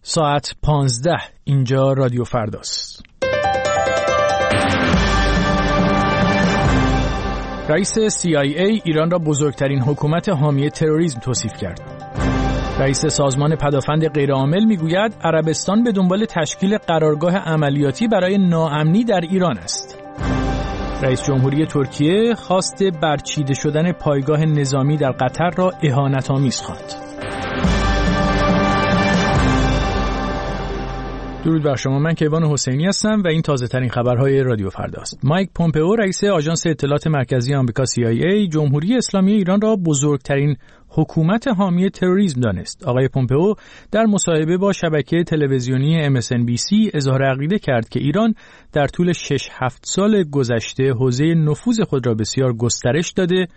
ساعت 15 اینجا رادیو فرداست. رئیس CIA ایران را بزرگترین حکومت حامی تروریسم توصیف کرد. رئیس سازمان پدافند غیرعامل میگوید عربستان به دنبال تشکیل قرارگاه عملیاتی برای ناامنی در ایران است. رئیس جمهوری ترکیه خواست برچیده شدن پایگاه نظامی در قطر را اهانت‌آمیز خواند. درود بر شما، من کیوان حسینی هستم و این تازه ترین خبرهای رادیو فرداست. مایک پومپئو رئیس آژانس اطلاعات مرکزی آمریکا CIA جمهوری اسلامی ایران را بزرگترین حکومت حامی تروریسم دانست. آقای پومپئو در مصاحبه با شبکه تلویزیونی MSNBC اظهار عقیده کرد که ایران در طول 6-7 سال گذشته حوزه نفوذ خود را بسیار گسترش داده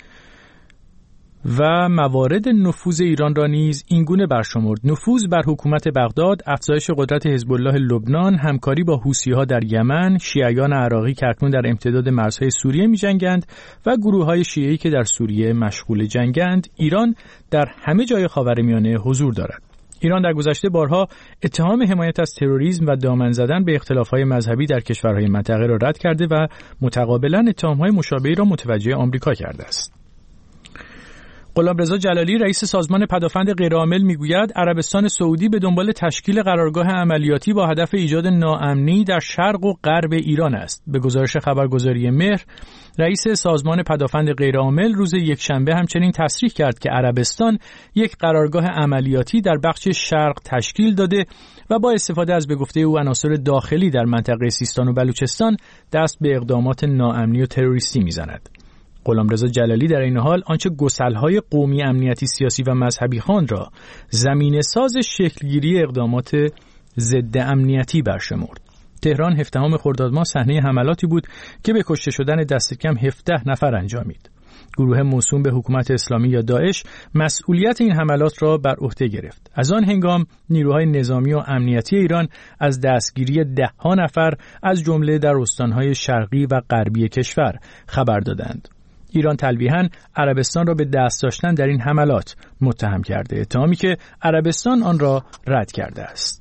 و موارد نفوذ ایران را نیز اینگونه برشمرد: نفوذ بر حکومت بغداد، افزایش قدرت حزب الله لبنان، همکاری با حوثی‌ها در یمن، شیعیان عراقی که اکنون در امتداد مرزهای سوریه می‌جنگند و گروه‌های شیعی که در سوریه مشغول جنگند. ایران در همه جای خاورمیانه حضور دارد. ایران در گذشته بارها اتهام حمایت از تروریسم و دامن زدن به اختلاف‌های مذهبی در کشورهای منطقه را رد کرده و متقابلاً اتهام‌های مشابهی را متوجه آمریکا کرده است. غلامرضا جلالی رئیس سازمان پدافند غیرعامل میگوید عربستان سعودی به دنبال تشکیل قرارگاه عملیاتی با هدف ایجاد ناامنی در شرق و غرب ایران است. به گزارش خبرگزاری مهر، رئیس سازمان پدافند غیرعامل روز یکشنبه همچنین تصریح کرد که عربستان یک قرارگاه عملیاتی در بخش شرق تشکیل داده و با استفاده از به گفته او عناصر داخلی در منطقه سیستان و بلوچستان دست به اقدامات ناامنی و تروریستی میزند. غلامرضا جلالی در این حال آنچه گسل‌های قومی، امنیتی، سیاسی و مذهبی خواند را زمینه ساز شکلگیری اقدامات ضد امنیتی برشمرد. تهران 17 خرداد ماه صحنه حملاتی بود که به کشته شدن دست کم 17 نفر انجامید. گروه موسوم به حکومت اسلامی یا داعش مسئولیت این حملات را بر عهده گرفت. از آن هنگام نیروهای نظامی و امنیتی ایران از دستگیری 10 نفر از جمله در استانهای شرقی و غربی کشور خبر دادند. ایران تلویحاً عربستان را به دست داشتن در این حملات متهم کرده، اتهامی که عربستان آن را رد کرده است.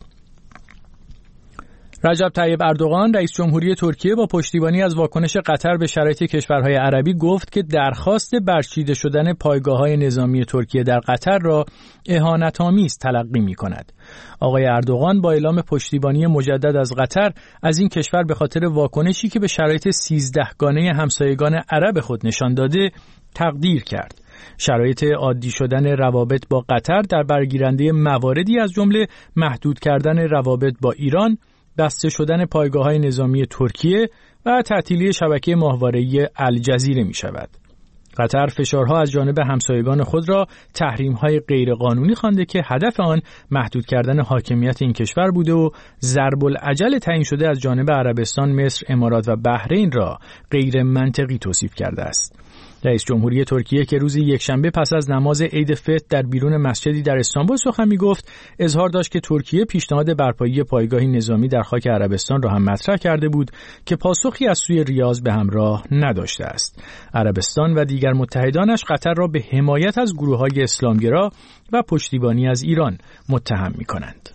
رجب طیب اردوغان رئیس جمهوری ترکیه با پشتیبانی از واکنش قطر به شرایط کشورهای عربی گفت که درخواست برچیده شدن پایگاه‌های نظامی ترکیه در قطر را اهانت‌آمیز تلقی می‌کند. آقای اردوغان با اعلام پشتیبانی مجدد از قطر از این کشور به خاطر واکنشی که به شرایط 13 گانه همسایگان عرب خود نشان داده تقدیر کرد. شرایط عادی شدن روابط با قطر در برگیرنده مواردی از جمله محدود کردن روابط با ایران، بسته شدن پایگاه‌های نظامی ترکیه و تعطیلی شبکه ماهواره‌ای الجزیره می‌شود. قطر فشارها از جانب همسایگان خود را تحریم‌های غیرقانونی خوانده که هدف آن محدود کردن حاکمیت این کشور بوده و ضرب العجل تعیین شده از جانب عربستان، مصر، امارات و بحرین را غیر منطقی توصیف کرده است. رئیس جمهوری ترکیه که روز یکشنبه پس از نماز عید فطر در بیرون مسجدی در استانبول سخن می‌گفت، اظهار داشت که ترکیه پیشنهاد برپایی پایگاهی نظامی در خاک عربستان را هم مطرح کرده بود که پاسخی از سوی ریاض به همراه نداشته است. عربستان و دیگر متحدانش قطر را به حمایت از گروه‌های اسلامگرا و پشتیبانی از ایران متهم می‌کنند.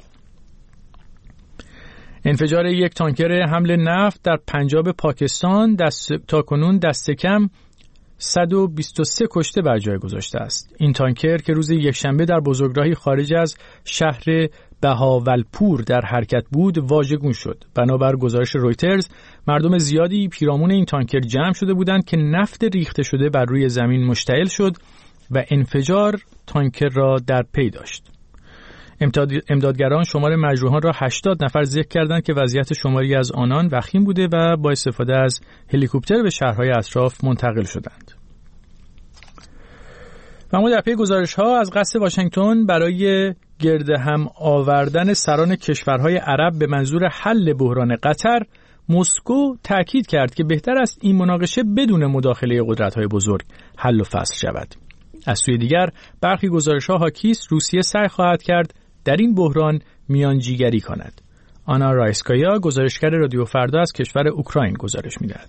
انفجار یک تانکر حمل نفت در پنجاب پاکستان تاکنون دست کم 123 کشته بر جای گذاشته است. این تانکر که روز یکشنبه در بزرگراهی خارج از شهر بهاولپور در حرکت بود واژگون شد. بنابر گزارش رویترز مردم زیادی پیرامون این تانکر جمع شده بودند که نفت ریخته شده بر روی زمین مشتعل شد و انفجار تانکر را در پی داشت. امدادگران شمار مجروحان را 80 نفر ذکر کردند که وضعیت شماری از آنان وخیم بوده و با استفاده از هلیکوپتر به شهرهای اطراف منتقل شدند. و اما در پی گزارش‌ها از قصد واشنگتن برای گرد هم آوردن سران کشورهای عرب به منظور حل بحران قطر، مسکو تأکید کرد که بهتر است این مناقشه بدون مداخله قدرت‌های بزرگ حل و فصل شود. از سوی دیگر برخی گزارش‌ها حاکی است روسیه سعی خواهد کرد در این بحران میانجیگری کند. آنا رایسکایا گزارشگر رادیو فردا از کشور اوکراین گزارش می‌دهد.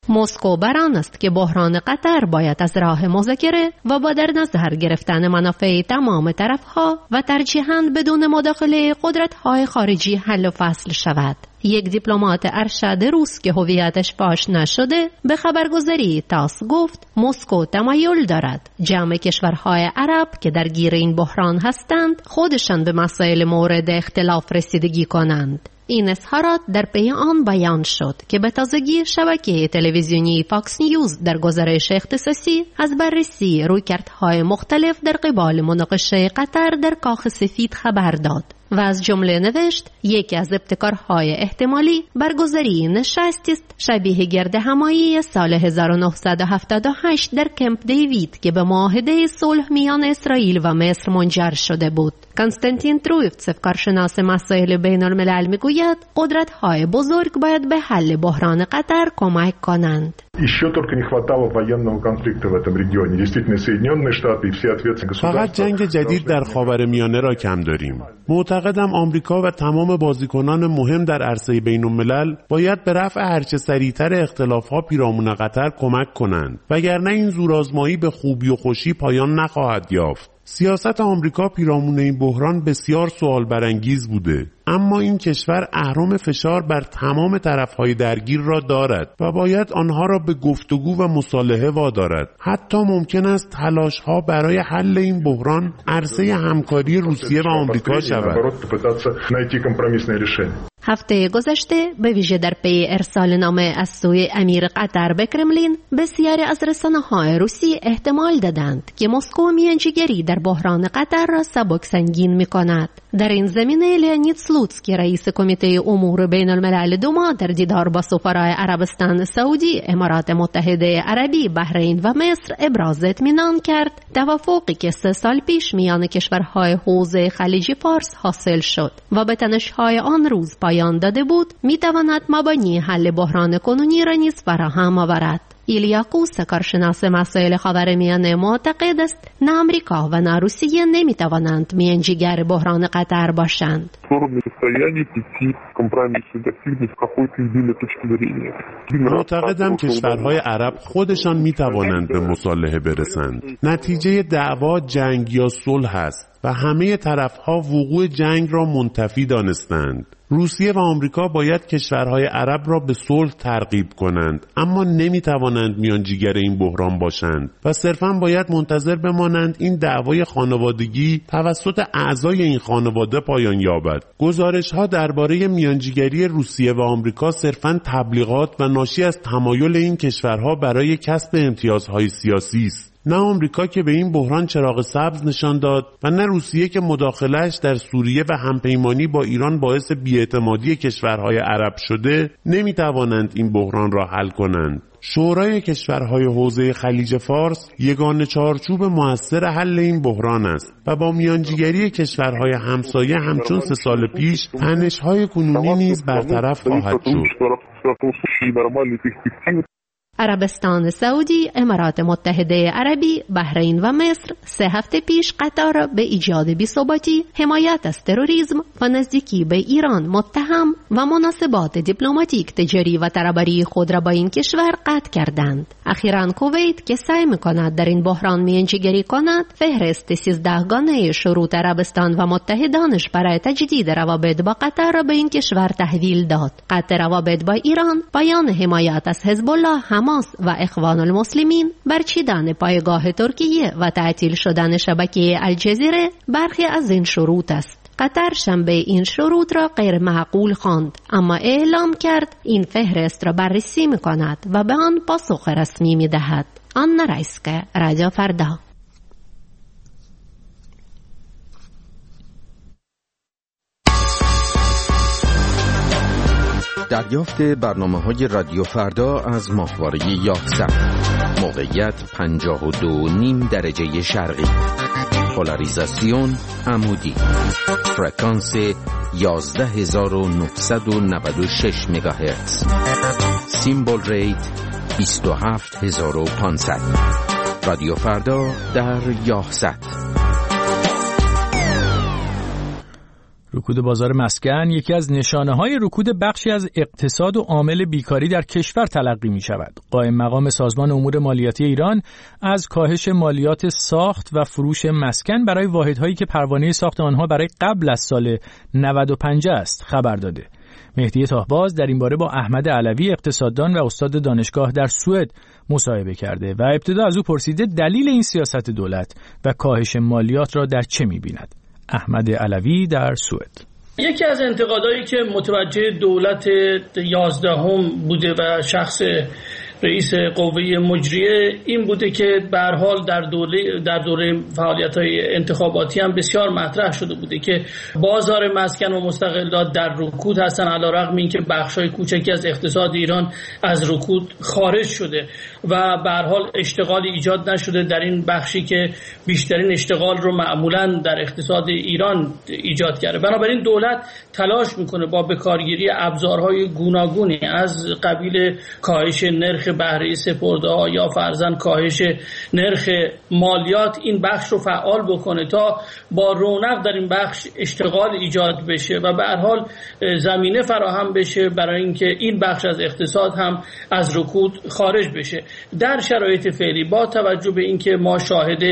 مسکو بر آن است که بحران قطر باید از راه مذاکره و با در نظر گرفتن منافع تمام طرفها و ترجیحاً بدون مداخله قدرت‌های خارجی حل و فصل شود. یک دیپلمات ارشد روس که هویتش فاش نشده به خبرگزاری تاس گفت مسکو تمایل دارد جمع کشورهای عرب که درگیر این بحران هستند خودشان به مسائل مورد اختلاف رسیدگی کنند. این اظهارات در پی آن بیان شد که به تازگی شبکه تلویزیونی فاکس نیوز در گزارش اختصاصی از بررسی رویکردهای مختلف در قبال مناقشه قطر در کاخ سفید خبر داد و از جمله نوشت یکی از ابتکارهای احتمالی برگزاری نشستی است شبیه گرد همایی سال 1978 در کمپ دیوید که به معاهده صلح میان اسرائیل و مصر منجر شده بود. کنستانتین ترویفتسف کارشناس مسائل بین الملل میگوید قدرت‌های بزرگ باید به حل بحران قطر کمک کنند. فقط جنگ جدید در خاورمیانه را کم داریم. معتقدم آمریکا و تمام بازیکنان مهم در عرصه بین الملل باید به رفع هرچه سریعتر اختلافات پیرامون قطر کمک کنند، وگرنه این زورآزمایی به خوبی و خوشی پایان نخواهد یافت. سیاست آمریکا پیرامون این بحران بسیار سوال برانگیز بوده، اما این کشور اهرم فشار بر تمام طرفهای درگیر را دارد و باید آنها را به گفتگو و مصالحه وادارد. حتی ممکن است تلاش‌ها برای حل این بحران عرصه همکاری روسیه و آمریکا شود. هفته گذشته به ویژه در پی ارسال نامه از سوی امیر قطر به کرملین بسیاری از رسانه‌های روسی احتمال دادند که مسکو میانجیگری در بحران قطر را سبک سنگین می‌کند. در این زمینه لئونید سلوتسکی رئیس کمیته امور بین الملل دوما در دیدار با سفرای عربستان سعودی، امارات متحده عربی، بحرین و مصر ابراز اطمینان کرد توافقی که 3 سال پیش میان کشورهای حوزه خلیج فارس حاصل شد و به تنش‌های آن روز پایان داده بود میتواند مبانی حل بحران کنونی را نیز فراهم آورد. ایلیا کوس کارشناس مسائل خاورمیانه معتقد است نه آمریکا و نه روسیه نمیتوانند میانجیگر بحران قطر باشند. معتقدم کشورهای عرب خودشان میتوانند به مصالحه برسند. نتیجه دعوا جنگ یا صلح است و همه طرفها وقوع جنگ را منتفی دانستند. روسیه و آمریکا باید کشورهای عرب را به صلح ترغیب کنند، اما نمیتوانند میانجیگر این بحران باشند و صرفاً باید منتظر بمانند این دعوای خانوادگی توسط اعضای این خانواده پایان یابد. گزارش‌ها درباره میانجیگری روسیه و آمریکا صرفاً تبلیغات و ناشی از تمایل این کشورها برای کسب امتیازهای سیاسی است. نه آمریکا که به این بحران چراغ سبز نشان داد و نه روسیه که مداخله‌اش در سوریه و همپیمانی با ایران باعث بی‌اعتمادی کشورهای عرب شده نمی‌توانند این بحران را حل کنند. شورای کشورهای حوزه خلیج فارس یگانه چارچوب مؤثر حل این بحران است و با میانجیگری کشورهای همسایه همچون 3 سال پیش تنش‌های کنونی نیز برطرف خواهد شد. عربستان سعودی، امارات متحده عربی، بحرین و مصر 3 هفته پیش قطر به ایجاد بی‌ثباتی، حمایت از تروریسم و نزدیکی به ایران متهم و مناسبات دیپلماتیک، تجاری و ترابری خود را با این کشور قطع کردند. اخیراً کویت که سعی می‌کند در این بحران میانجیگری کند، فهرست 13 گانه شروط عربستان و متحدانش برای تجدید روابط با قطر را به این کشور تحویل داد. قطع روابط با ایران، بیان حمایت از حزب الله، حماس و اخوان المسلمین، برچیدن پایگاه ترکیه و تعطیل شدن شبکه الجزیره برخی از این شروط است. قطر شنبه این شروط را غیر معقول خواند، اما اعلام کرد این فهرست را بررسی می‌کند و به آن پاسخ رسمی می‌دهد. آنا رایسکا، رادیو فردا. دریافت برنامه‌های رادیو فردا از ماهواره یاهصد. موقعیت 52.5 درجه شرقی. پولاریزاسیون عمودی. فرکانس 11996 مگاهرتز. سیمبل ریت 27500. رادیو فردا در یاهصد. رکود بازار مسکن یکی از نشانه‌های رکود بخشی از اقتصاد و عامل بیکاری در کشور تلقی می‌شود. قائم مقام سازمان امور مالیاتی ایران از کاهش مالیات ساخت و فروش مسکن برای واحدهایی که پروانه ساخت آنها برای قبل از سال 95 است خبر داده. مهدی طاهباز در این باره با احمد علوی اقتصاددان و استاد دانشگاه در سوئد مصاحبه کرده و ابتدا از او پرسیده دلیل این سیاست دولت و کاهش مالیات را در چه می‌بیند. احمد علوی در سوئد. یکی از انتقادایی که متوجه دولت 11 بوده و شخص رئیس قوه مجریه این بوده که به هر حال در دوره فعالیت‌های انتخاباتی هم بسیار مطرح شده بوده که بازار مسکن و مستغلات در رکود هستن، علی‌رغم اینکه بخش‌های کوچکی از اقتصاد ایران از رکود خارج شده و به هر حال اشتغالی ایجاد نشده در این بخشی که بیشترین اشتغال رو معمولاً در اقتصاد ایران ایجاد کرده. بنابراین دولت تلاش میکنه با بکارگیری ابزارهای گوناگونی از قبیل کاهش نرخ بهره سپرده‌ها یا فرضاً کاهش نرخ مالیات این بخش رو فعال بکنه تا با رونق در این بخش اشتغال ایجاد بشه و به هر حال زمینه فراهم بشه برای اینکه این بخش از اقتصاد هم از رکود خارج بشه. در شرایط فعلی با توجه به اینکه ما شاهد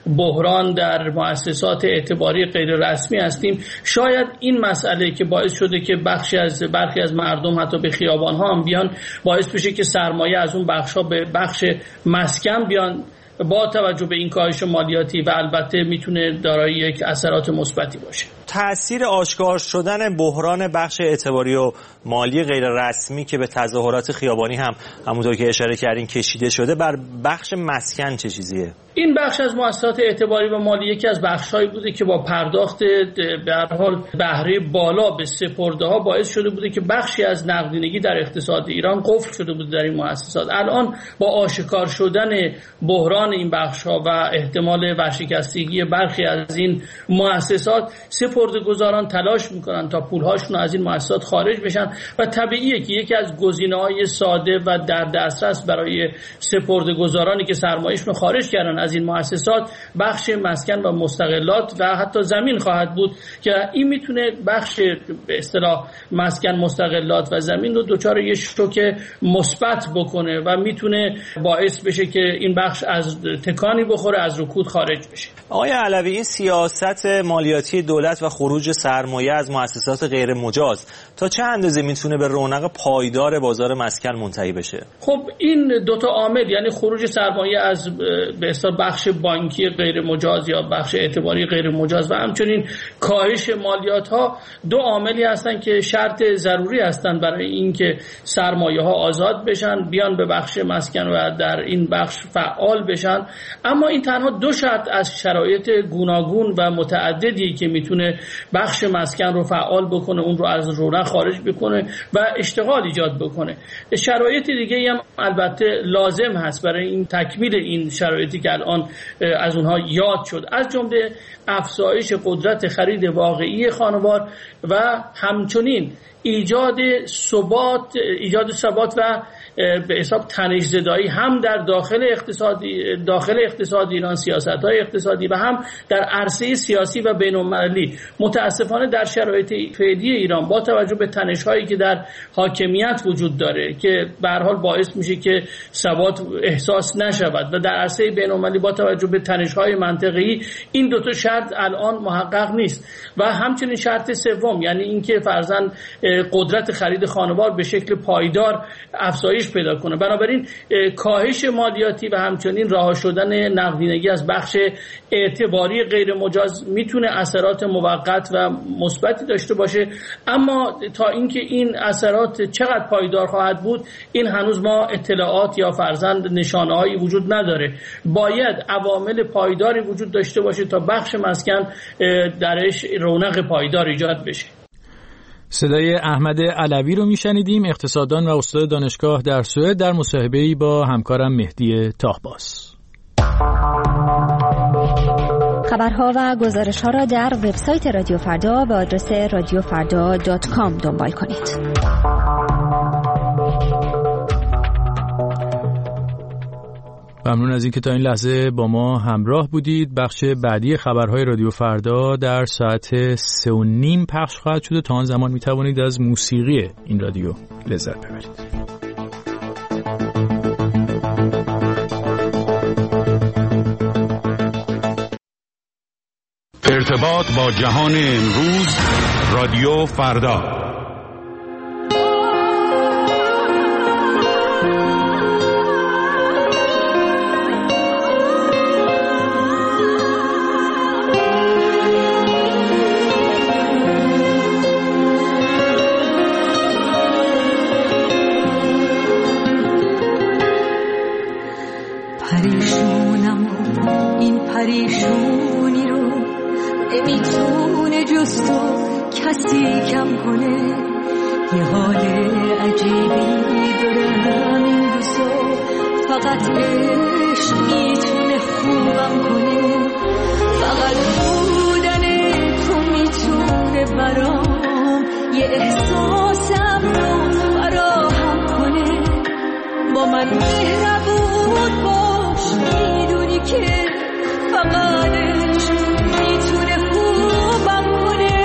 بحران در مؤسسات اعتباری غیر رسمی هستیم، شاید این مسئله که باعث شده که برخی از مردم حتی به خیابان‌ها هم بیان باعث بشه که سرمایه از اون بخش‌ها به بخش مسکن بیان، با توجه به این کاهش مالیاتی و البته میتونه دارای یک اثرات مثبتی باشه. تأثیر آشکار شدن بحران بخش اعتباری و مالی غیر رسمی که به تظاهرات خیابانی هم همونطور که اشاره کردین کشیده شده بر بخش مسکن چه چیزیه؟ این بخش از مؤسسات اعتباری و مالی یکی از بخش‌هایی بوده که با پرداخت به هر حال بهره بالا به سپرده‌ها باعث شده بوده که بخشی از نقدینگی در اقتصاد ایران قفل شده بوده در این مؤسسات. الان با آشکار شدن بحران این بخش‌ها و احتمال ورشکستگی برخی از این مؤسسات، سپرده‌گزاران تلاش می‌کنن تا پول‌هاشون از این مؤسسات خارج بشن و طبیعیه که یکی از گزینه‌های ساده و در دسترس برای سپرده‌گزارانی که سرمایه‌شون خارج کردن از این مؤسسات بخش مسکن و مستغلات و حتی زمین خواهد بود که این میتونه بخش به اصطلاح مسکن، مستغلات و زمین رو دچار یه شوک مثبت بکنه و میتونه باعث بشه که این بخش از تکانی بخوره، از رکود خارج بشه. آقای علوی، این سیاست مالیاتی دولت و خروج سرمایه از مؤسسات غیر مجاز تا چه اندازه میتونه به رونق پایدار بازار مسکن منتهی بشه؟ خب این دو تا عامل، یعنی خروج سرمایه از به اصطلاح بخش بانکی غیر مجاز یا بخش اعتباری غیر مجاز و همچنین کاهش مالیات ها، دو عاملی هستن که شرط ضروری هستن برای اینکه سرمایه ها آزاد بشن، بیان به بخش مسکن و در این بخش فعال بشن. اما این تنها دو شرط از شرایط گوناگون و متعددی که میتونه بخش مسکن رو فعال بکنه، اون رو از رونق خارج بکنه و اشتغال ایجاد بکنه. شرایط دیگه هم البته لازم هست برای این تکمیل این شرایطی که الان از اونها یاد شد، از جمله افزایش قدرت خرید واقعی خانوار و همچنین ایجاد ثبات و به حساب تنش زدایی هم در داخل اقتصاد ایران، سیاست‌های اقتصادی و هم در عرصه سیاسی و بین‌المللی. متاسفانه در شرایط فعلی ایران با توجه به تنش‌هایی که در حاکمیت وجود داره که به هر حال باعث میشه که ثبات احساس نشود و در عرصه بین‌المللی با توجه به تنش‌های منطقه‌ای، این دو تا شرط الان محقق نیست. و همچنین شرط سوم، یعنی اینکه فرضاً قدرت خرید خانوار به شکل پایدار افزایش پیدا کنه. بنابراین کاهش مالیاتی و همچنین رها شدن نقدینگی از بخش اعتباری غیر مجاز میتونه اثرات موقت و مثبتی داشته باشه، اما تا اینکه این اثرات چقدر پایدار خواهد بود این هنوز ما اطلاعات یا فرضاً نشانه‌هایی وجود نداره. باید عوامل پایداری وجود داشته باشه تا بخش مسکن درش رونق پایدار ایجاد بشه. صدای احمد علوی رو میشنیدیم، اقتصاددان و استاد دانشگاه در سوئد، در مصاحبه‌ای با همکارم مهدی طاهباز. خبرها و گزارش‌ها را در وبسایت رادیو فردا به آدرس radiofarda.com دنبال کنید. ممنون از اینکه تا این لحظه با ما همراه بودید. بخش بعدی خبرهای رادیو فردا در ساعت 3:30 پخش خواهد شد. تا آن زمان میتوانید از موسیقی این رادیو لذت ببرید. ارتباط با جهان امروز، رادیو فردا. پریشونم این پریشونی رو نمیتونه جز تو کسی کم کنه. یه حال عجیبی دارم این روزا، فقط عشق میتونه خوبم کنه. فقط بودن تو میتونه برام یه احساسم رو فراهم کنه. با من مهربون باش، میدونی که فقط میتونه خوبم کنه.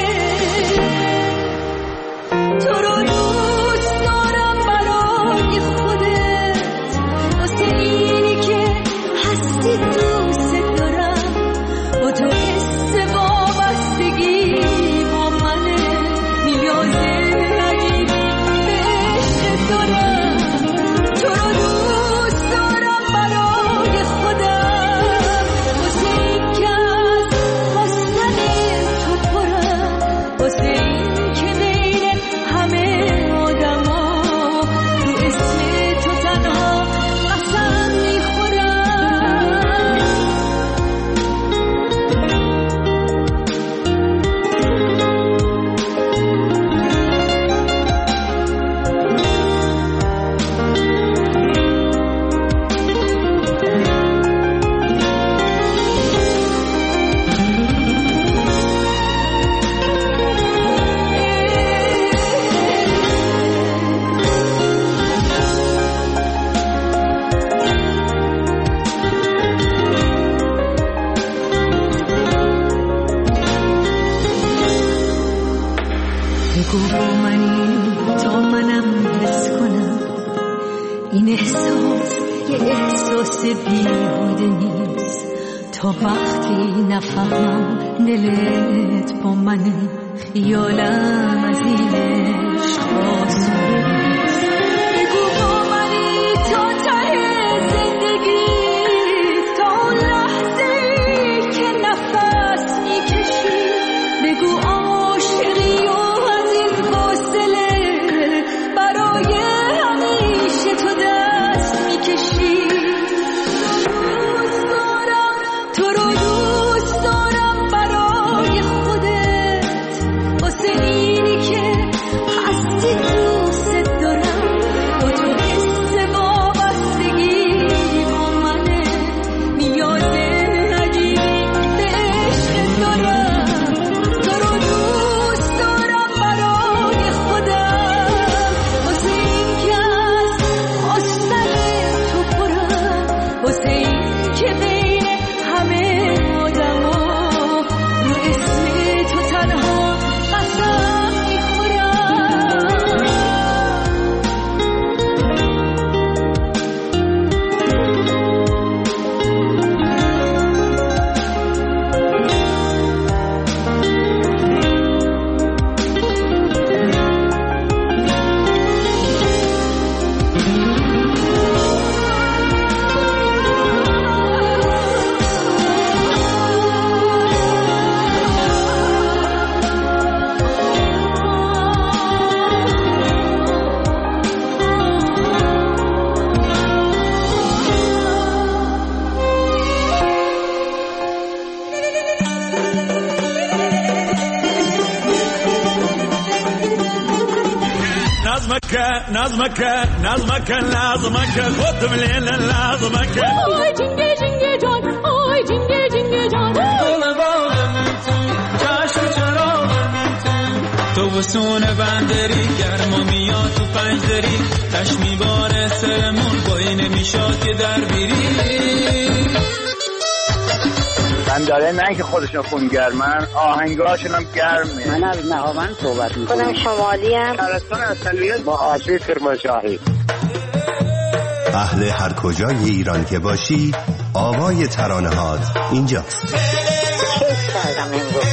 تو رو دوست دارم برای خودت، واسه اینی که هستی دوست دارم. با تو حس وابستگی با منه، نیاز عجیبی به عشق دارم. تو رو دوست دارم برای خودم، واسه این که از حسن تو پرم، واسه این که بین همه آدما رو اسم تو تنها قسم میخورم. بگو با منی تا منم حس کنم، این احساس یه احساس بیهوده نیست. تا وقتی نفهمم دلت با منه، خیالم از این عشق آسوده نیست. بگو با منی تا ته زندگی، تا اون لحظه‌ای که نفس میکشی. بگو عاشقی و از این فاصله برای همیشه تو دست میکشی. تو رو دوست دارم برای خودت، واسه اینی که هستی دوست دارم. با تو حس وابستگی با منه، نیاز عجیبی به عشق دارم. تو رو دوست دارم برای خودم، واسه این که از حسن تو پرم، واسه این که بین همه آدما رو اسم تو تنها قسم میخورم. نظمك خد من هنا لازمك. آی جنگه جنگه جان، آی جنگه جنگه جان. تو تابستون بندری گرما میاد تو پنجدری تش میباره سرمون بایی نمیشاد که در بیری من داره نه که خودشون خونگرمن آهنگاشون هم گرمه. من از نهاوند صحبت میکنم. خودم شمالی هم شهرستان اصلیت با آسیب کرمانشاهی. اهل هر کجای ایران که باشی آوای ترانه هات اینجاست. کیف کردم امروز.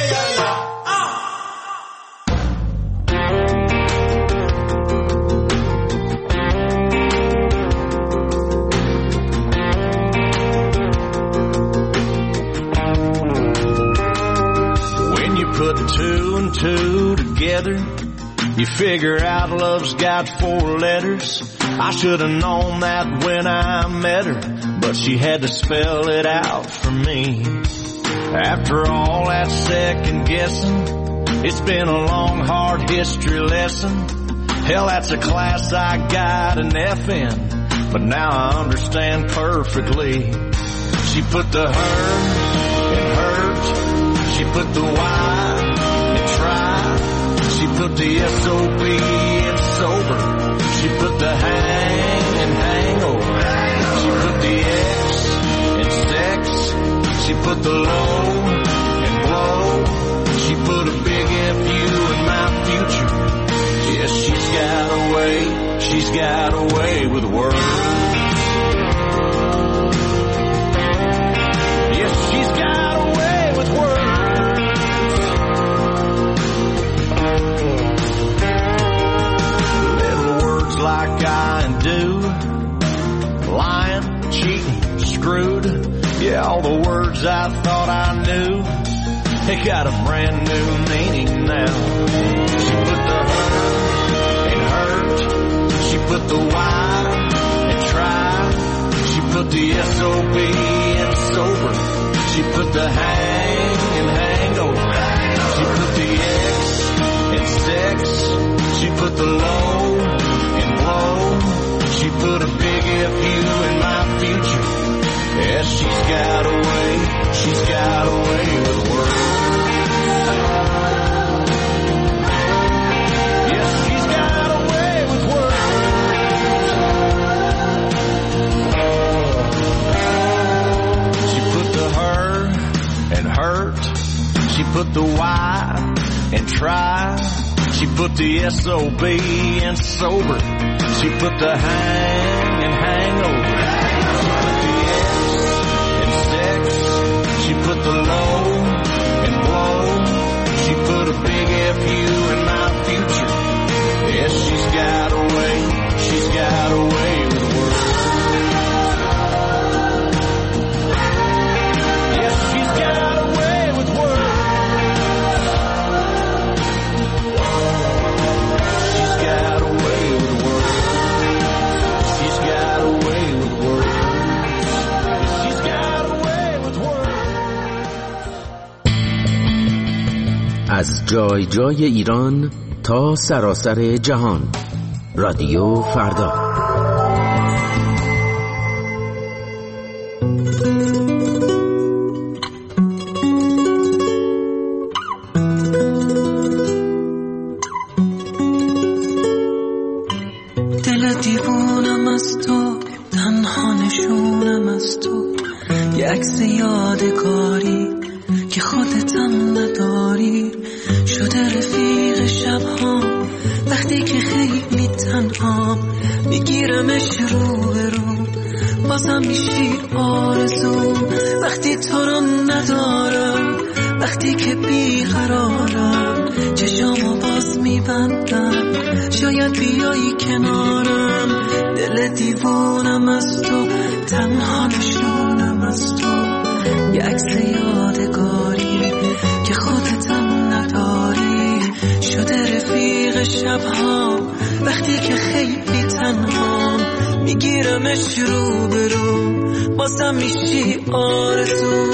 Two together, you figure out love's got 4 letters. I should have known that when I met her, but she had to spell it out for me. After all that second guessing, it's been a long hard history lesson. Hell, that's a class I got an F in, but now I understand perfectly. She put the her in hurt, she put the Y in try, she put the S-O-B in sober, she put the hang in hangover, she put the X in sex, she put the low in blow, she put a big F-U in my future. Yes, she's got a way with words. Yes, she's got a way with words. Like I and do, lying, cheating, screwed, yeah, all the words I thought I knew, they got a brand new meaning now. She put the her in hurt, she put the Y in try, she put the S-O-B in sober, she put the hang in hangover, she put the X in sex, she put the low in blow, she put a big F-U in my future. Yes, she's got a way with words. Yes, she's got a way with words. She put the her in hurt, she put the Y in try, she put the S-O-B in sober, she put the hang in hangover, she put the S in sex, she put the low in blow, she put a big F-U in my future. Yes, she's got a way with words. Yes, she's got a way with words. She's got a way with words. She's got a way with words. She's got a way with words. از جای جای ایران تا سراسر جهان، رادیو فردا. دل دیوونم از تو، تنها نشونم از تو، یه عکس یادگاری که خودتم نداری، شده رفیق شبها وقتی که خیلی تنها، میگیرمش رو به رو، بازم میشی آرزو وقتی تو رو ندارم، وقتی که بیقرارم چشامو باز میبندم، شاید بیایی کنارم. دل دیوونم از تو، تنها نشونم از تو، یه عکس یادگاری که خودتم نداری، شده رفیق شبها وقتی که خیلی تنها، میگیرمش رو به رو، بازم میشی آرزو.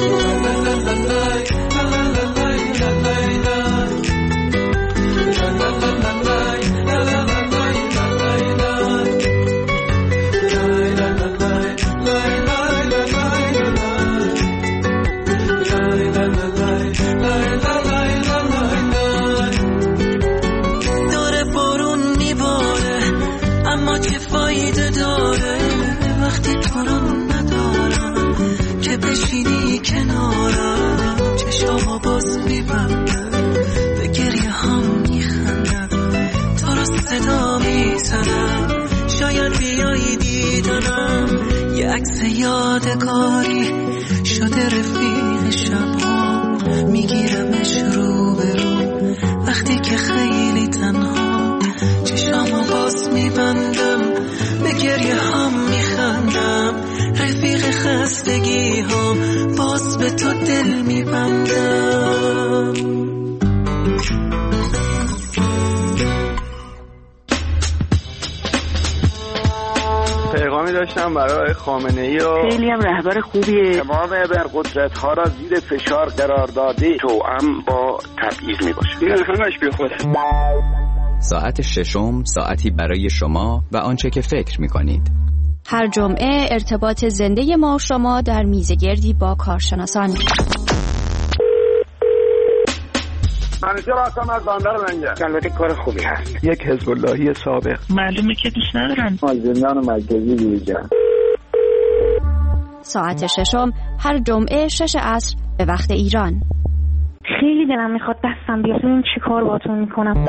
عکس یادگاری شده رفیق شبها، میگیرمش رو به رو وقتی که خیلی تنها، چشامو باز میبندم به گریه هم میخندم، رفیق خستگی هم باز به تو دل میبندم. پیغامی داشتم برای خامنه‌ای و خیلی هم رهبر خوبیه. تمام ابرقدرت‌ها را زیر فشار قرار داده، توأم با تبعیض میباشه. این همش بیخوده. ساعت ششم ساعتی برای شما و آنچه که فکر میکنید. هر جمعه ارتباط زنده ما و شما در میزگردی با کارشناسان. منیجر هستم از بندر منجر. البته کار خوبی هست. یک حزب اللهی سابق. معلومه که دوست ندارن. زندان مرکزی دیجا. ساعت ششم هر جمعه 6 عصر به وقت ایران. خیلی دلم میخواد دستم بیاد ببینم چی کار باتون میکنم.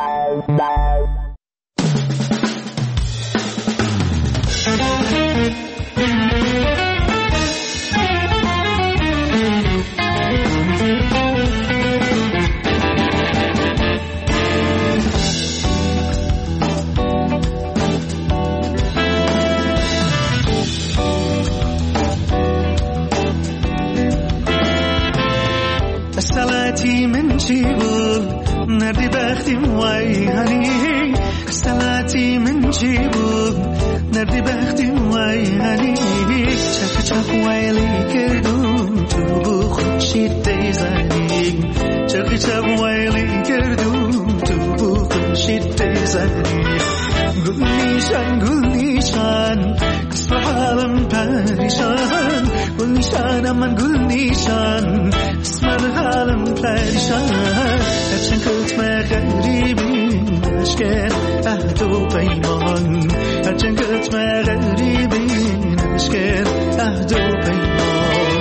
سلعتی من چی بود نردی بختیم وای هنی، سلعتی من چی بود نردی بختیم وای هنی، چک چک ویلی کردم تو بو خورشید دیزنی، چک چک ویلی کردم تو بو خورشید دیزنی، گل نیشان قصر حالم پریشان، گل نیشانم من گل نیشان اسمر حالم پریشان، هرچند کتم غریبی نشکن عهد و پیمان، هرچند کتم غریبی نشکن عهد و پیمان.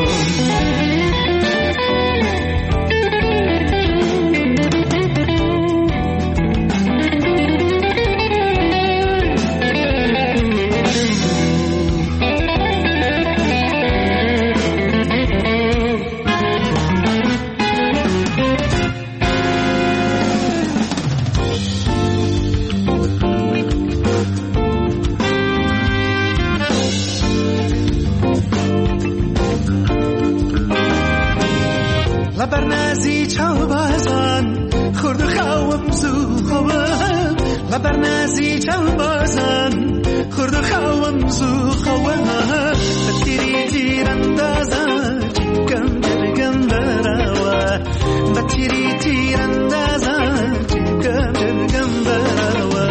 لبرنازی چاو بازان خورد و خوام زو خوام، لبرنازی چاو بازان خورد و خوام زو خوام، بتیری تیر اندازا چکم جرگم براوا، بتیری تیر اندازا چکم جرگم براوا،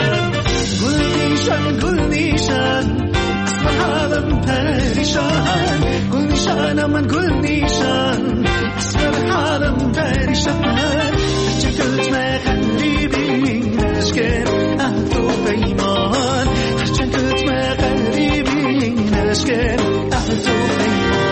گل نیشان اسم حالم پریشان، گل نیشان من گل نیشان اسم حالم پریشان، هرچند کتم غریبی نشکن عهد و پیمان، هرچند کتم غریبی نشکن عهد و پیمان.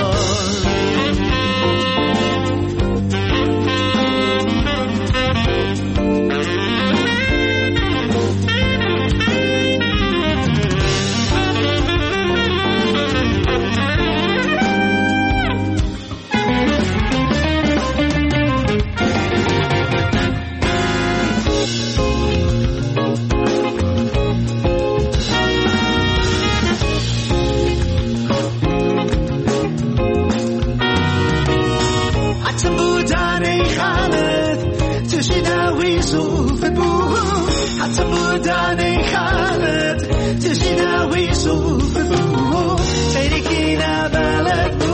حتی بودن خالد تشیداوی صوف بو تریکی نبالد